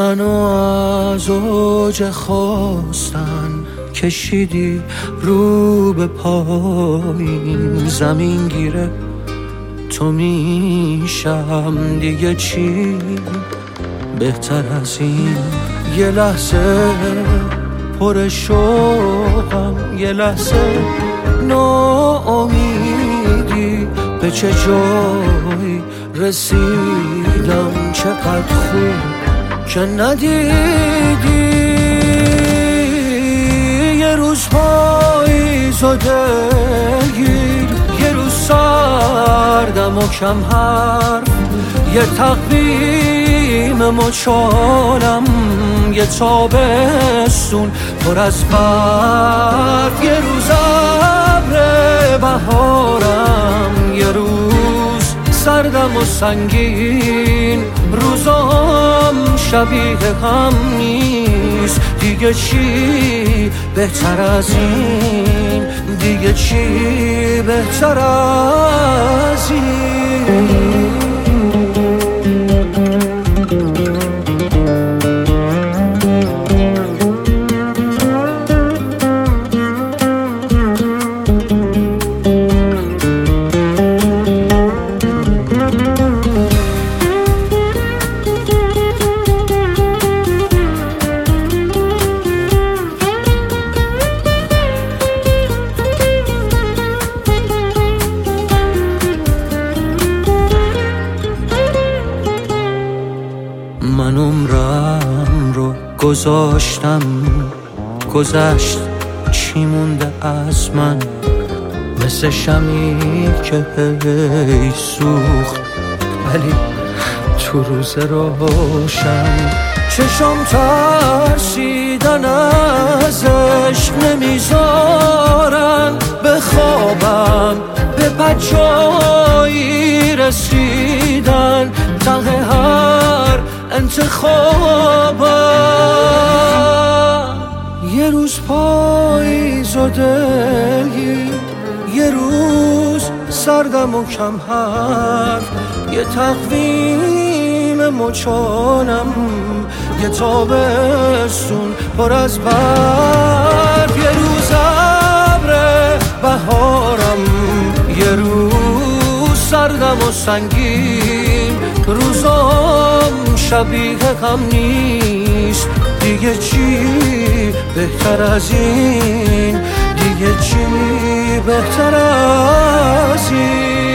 منو از اوج خواستن کشیدی رو به پایین، زمین گیره تو میشم دیگه چی بهتر از این. یه لحظه پر شوقم، یه لحظه ناامیدی، به چه جایی رسیدم، چقدر خوب که ندیدی. یه روز پاییزو دلگیر، یه روز سردم و کم حرف، یه تقویم مچالم، یه تابستون پر از برف، یه روز ابر بهارم، یه روز سردم و سنگین. روزام شبیه هم نیست، دیگه چی بهتر از این، دیگه چی بهتر از این. من عمرم رو گذاشتم، گذشت چی مونده از من، مثل شمی که هی سوخت ولی تو روز روشن. چشم ترسیدن از عشق نمیذارن بخوابم، به بجایی رسیدن ته هر انتخابم. یه روز پاییز و دلگیر، یه روز سردم و کم حرف، یه تقویم مچالم، یه تابستون پر از برف، یه روز ابر بهارم، یه روز سردم و سنگین. روزام شبیه هم نیست، دیگه چی بهتر از این، دیگه چی بهتر از این.